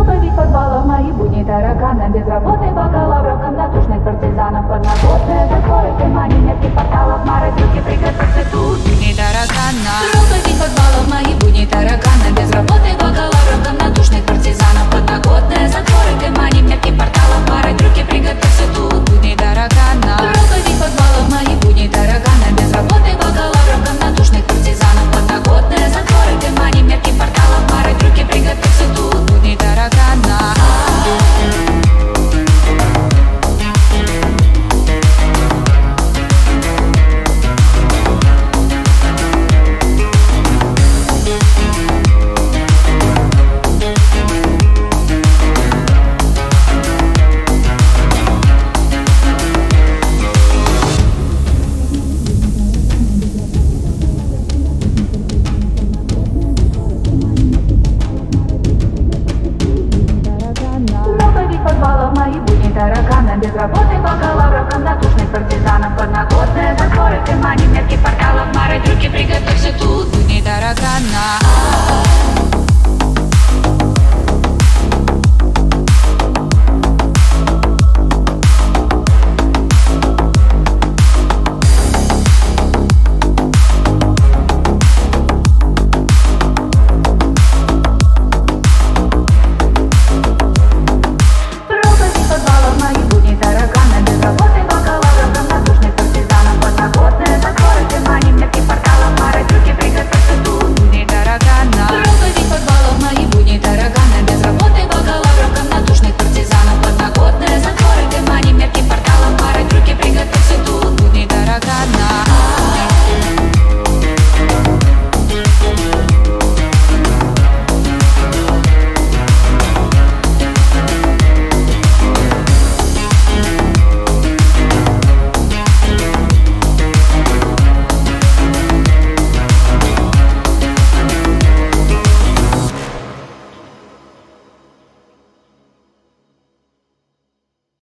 Проповедь подвалов, мои будни таракана, без работы бакалавров, комнатушных партизанов, подноготные затворы, тумани, метки порталов, морозилки, приготовься тут. Будни таракана. Проповедь подвалов, мои будни таракана, без работы бакалавров, комнатушных партизанов, подноготные затворы, тумани, метки порталов, морозилки, приготовься тут. Будни таракана. Проповедь подвалов, мои будни таракана, без работы бакалавров, комнатушных партизанов, подноготные затворы, тумани, метки порталов, морозилки, приготовься тут. Будни таракана. Мои будни таракана, без работы бакалавров, комнатушных партизанов, подноготные затворы, тумани, метки порталов, морозилки, приготовься тут. Будни таракана.